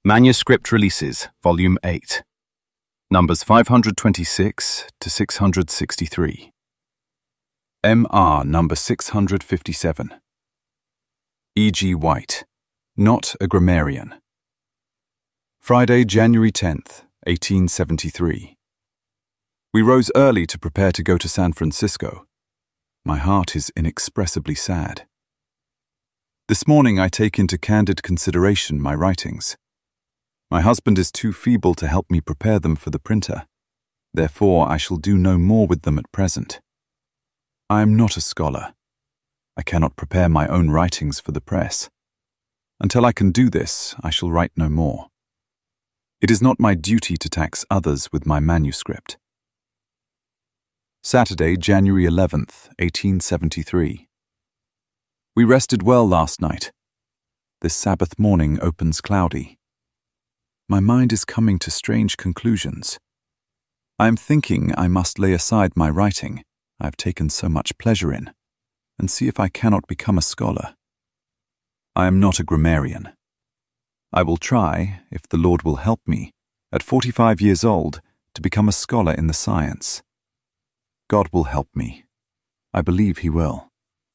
Manuscript Releases, Volume 8, Numbers 526 to 663. M.R. Number 657. E.G. White, Not a Grammarian. Friday, January 10th, 1873. We rose early to prepare to go to San Francisco. My heart is inexpressibly sad. This morning I take into candid consideration my writings. My husband is too feeble to help me prepare them for the printer. Therefore, I shall do no more with them at present. I am not a scholar. I cannot prepare my own writings for the press. Until I can do this, I shall write no more. It is not my duty to tax others with my manuscript. Saturday, January 11th, 1873. We rested well last night. This Sabbath morning opens cloudy. My mind is coming to strange conclusions. I am thinking I must lay aside my writing I have taken so much pleasure in, and see if I cannot become a scholar. I am not a grammarian. I will try, if the Lord will help me, at 45 years old, to become a scholar in the science. God will help me. I believe He will.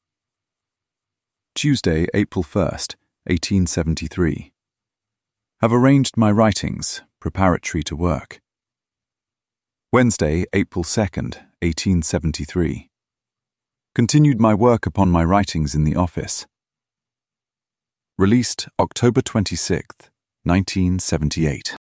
Tuesday, April 1st, 1873. Have arranged my writings, preparatory to work. Wednesday, April 2nd, 1873. Continued my work upon my writings in the office. Released October 26th, 1978.